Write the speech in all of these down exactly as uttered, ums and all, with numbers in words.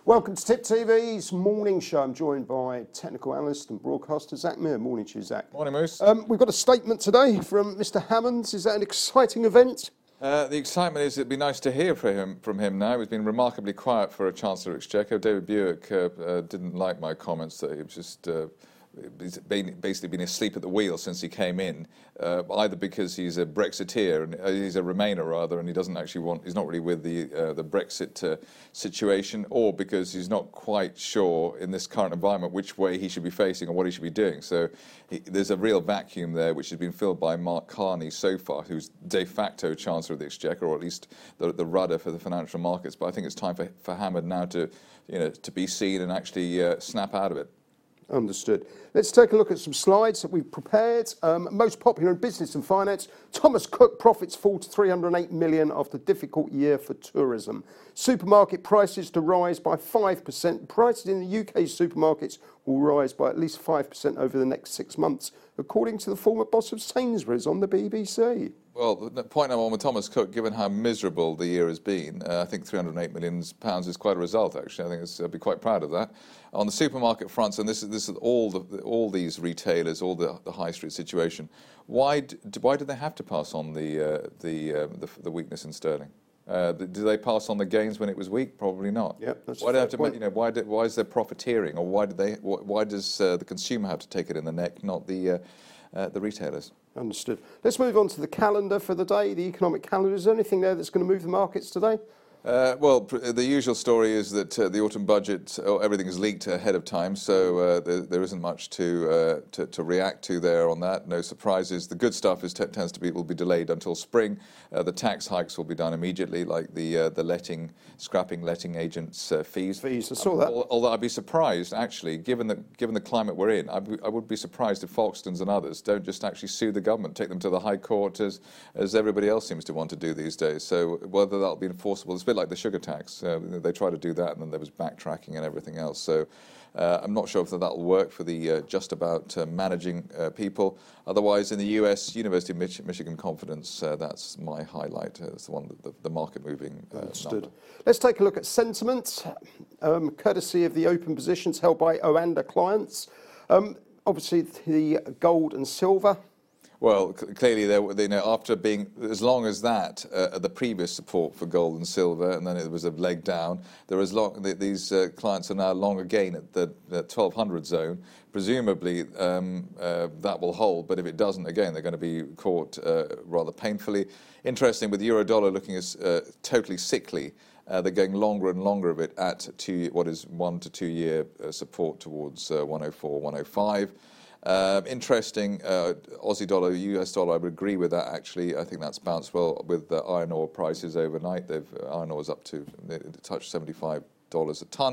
Welcome to Tip T V's morning show. I'm joined by technical analyst and broadcaster Zach Muir. Morning to you, Zach. Morning, Moose. Um, we've got a statement today from Mister Hammonds. Is that an exciting event? Uh, the excitement is it'd be nice to hear from him, from him now. He's been remarkably quiet for a Chancellor of Exchequer. David Buick uh, uh, didn't like my comments that he was just uh, he's been, basically been asleep at the wheel since he came in, uh, either because he's a Brexiteer, and uh, he's a Remainer rather, and he doesn't actually want, he's not really with the uh, the Brexit uh, situation, or because he's not quite sure in this current environment which way he should be facing or what he should be doing. So he, there's a real vacuum there, which has been filled by Mark Carney so far, who's de facto Chancellor of the Exchequer, or at least the, the rudder for the financial markets. But I think it's time for, for Hammond now to, you know, to be seen and actually uh, snap out of it. Understood. Let's take a look at some slides that we've prepared. Um, most popular in business and finance, Thomas Cook profits fall to three hundred eight million after a difficult year for tourism. Supermarket prices to rise by five percent. Prices in the U K supermarkets will rise by at least five percent over the next six months, according to the former boss of Sainsbury's on the B B C. Well, the point I'm on with Thomas Cook, given how miserable the year has been, uh, I think three hundred eight million pounds is quite a result, actually. I think it's, I'd be quite proud of that. On the supermarket fronts, and this is, this is all the, all these retailers, all the, the high street situation, why do, why do they have to pass on the, uh, the, uh, the, the weakness in sterling? Uh, do they pass on the gains when it was weak? Probably not. Yep, that's why do they have to, point. you know, why, do, why is there profiteering, or why do they? Why does uh, the consumer have to take it in the neck, not the uh, uh, the retailers? Understood. Let's move on to the calendar for the day, the economic calendar. Is there anything there that's going to move the markets today? Uh, well, pr- the usual story is that uh, the autumn budget, oh, everything is leaked ahead of time, so uh, there, there isn't much to, uh, to to react to there on that. No surprises. The good stuff is t- tends to be will be delayed until spring. Uh, the tax hikes will be done immediately, like the uh, the letting, scrapping letting agents' uh, fees. Fees. I saw that. Um, although I'd be surprised, actually, given the given the climate we're in, I, w- I would be surprised if Folkestons and others don't just actually sue the government, take them to the High Court, as as everybody else seems to want to do these days. So whether that'll be enforceable, it's a bit like the sugar tax. Uh, they tried to do that, and then there was backtracking and everything else. So uh, I'm not sure if that'll work for the uh, just about uh, managing uh, people. Otherwise, in the U S, University of Mich- Michigan confidence, uh, that's my highlight. Uh, it's the one that the, the market moving uh, Understood. number. Let's take a look at sentiment, um, courtesy of the open positions held by Oanda clients. Um, obviously, the gold and silver. Well, c- clearly, they, they, you know, after being as long as that, uh, the previous support for gold and silver, and then it was a leg down. There was long. The, these uh, clients are now long again at the, the twelve hundred zone. Presumably, um, uh, that will hold. But if it doesn't, again, they're going to be caught uh, rather painfully. Interesting, with the euro dollar looking as uh, totally sickly. Uh, they're going longer and longer of it at two, what is one to two year uh, support towards uh, one oh four, one oh five. Uh, interesting, uh, Aussie dollar, U S dollar, I would agree with that actually. I think that's bounced well with the iron ore prices overnight. They've, uh, iron ore is up to, it touched seventy-five dollars a tonne.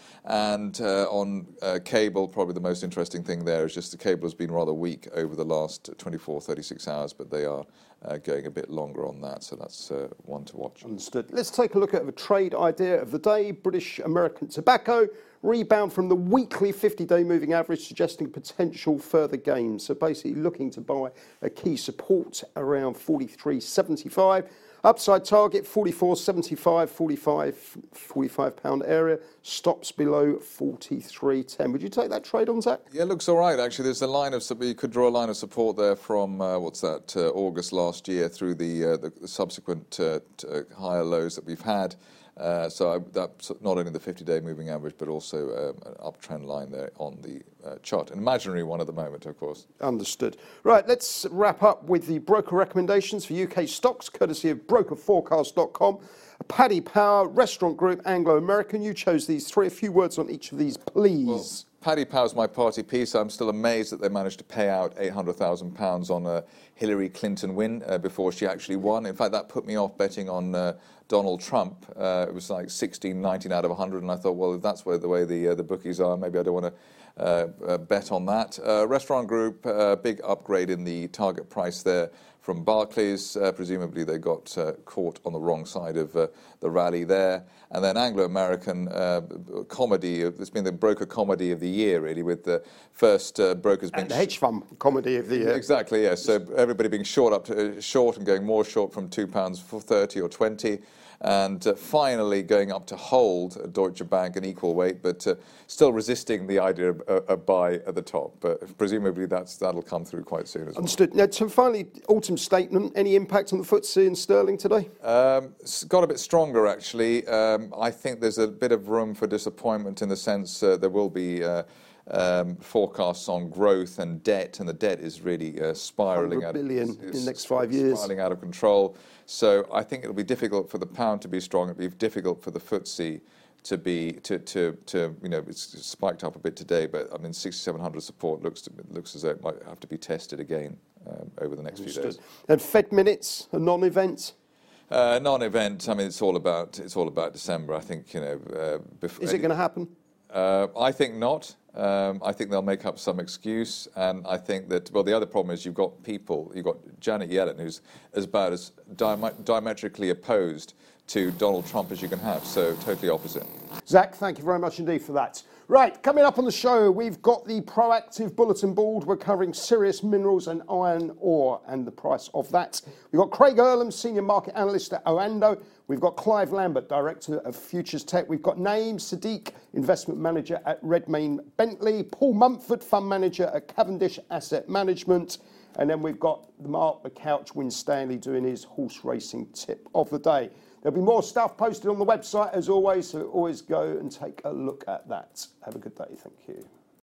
And uh, on uh, cable, probably the most interesting thing there is just the cable has been rather weak over the last twenty-four, thirty-six hours, but they are uh, going a bit longer on that, so that's uh, one to watch. Understood. Let's take a look at the trade idea of the day. British American tobacco rebound from the weekly fifty-day moving average, suggesting potential further gains. So basically looking to buy a key support around forty-three seventy-five. Upside target forty-four seventy-five, forty-five, forty-five pound area. Stops below forty-three ten. Would you take that trade on, Zach? Yeah, it looks all right, actually. There's a line of, you could draw a line of support there from, uh, what's that, uh, August last year through the, uh, the, the subsequent uh, t- uh, higher lows that we've had. Uh, so I, that's not only the fifty-day moving average, but also um, an uptrend line there on the uh, chart. An imaginary one at the moment, of course. Understood. Right, let's wrap up with the broker recommendations for U K stocks, courtesy of broker forecast dot com. Paddy Power, Restaurant Group, Anglo American. You chose these three. A few words on each of these, please. Well, Paddy Power's my party piece. I'm still amazed that they managed to pay out eight hundred thousand pounds on a Hillary Clinton win uh, before she actually won. In fact, that put me off betting on uh, Donald Trump. Uh, it was like sixteen, nineteen out of one hundred, and I thought, well, if that's where the way the uh, the bookies are, maybe I don't want to uh, uh, bet on that. Uh, Restaurant Group, uh, big upgrade in the target price there from Barclays. Uh, presumably they got uh, caught on the wrong side of uh, the rally there. And then Anglo American uh, comedy, it's been the broker comedy of the year, really, with the first uh, brokers being... And the hedge fund comedy of the year. Exactly, yes. So everybody being short up to, uh, short and going more short from two pounds for thirty or twenty. and uh, finally going up to hold Deutsche Bank an equal weight, but uh, still resisting the idea of a buy at the top. But presumably that's that'll come through quite soon as well. Understood. Now, so finally, autumn statement. Any impact on the F T S E and sterling today? Um, it's got a bit stronger actually. Um, I think there's a bit of room for disappointment in the sense uh, there will be. Uh, Um, forecasts on growth and debt, and the debt is really uh, spiraling out. billion of, in the next five years. Spiraling out of control. So I think it'll be difficult for the pound to be strong. It'll be difficult for the F T S E to be to to to you know it's spiked up a bit today, but I mean sixty-seven hundred support looks to, looks as though it might have to be tested again um, over the next Understood. few days. And Fed minutes, a non-event. Uh, non-event. I mean, it's all about it's all about December. I think you know. Uh, before, Is it going to happen? Uh, I think not. Um, I think they'll make up some excuse, and I think that, well, the other problem is you've got people, you've got Janet Yellen, who's as about as diam- diametrically opposed to Donald Trump as you can have, so totally opposite. Zach, thank you very much indeed for that. Right, coming up on the show, we've got the proactive bulletin board. We're covering Sirius Minerals and iron ore and the price of that. We've got Craig Earlham, Senior Market Analyst at Oando. We've got Clive Lambert, Director of Futures Tech. We've got Naeem Sadiq, Investment Manager at Redmayne Bentley. Paul Mumford, Fund Manager at Cavendish Asset Management. And then we've got Mark the Couch Winstanley doing his horse racing tip of the day. There'll be more stuff posted on the website as always, so always go and take a look at that. Have a good day. Thank you.